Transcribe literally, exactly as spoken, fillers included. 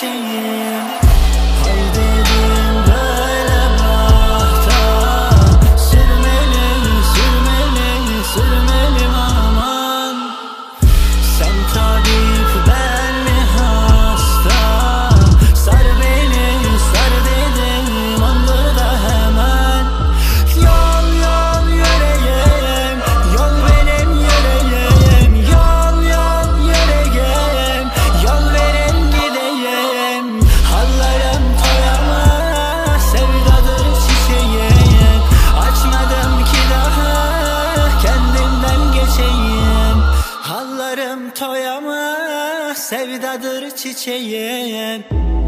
çiçeğim. Haydedim böyle bahta, sürmeli, sürmeli, sürmeli aman. Sen tabip, ben mi hasta? Sar beni, sar dedim, andır da hemen. Yol yol yüreyim, yol benim yüreğim. Yol yol yüreyim, yol benim gideyim. Hallarım toyamaz, sevdadır çiçeğim. Açmadım ki daha, kendimden geçeyim. Hallarım toyamaz, sevdadır çiçeğim.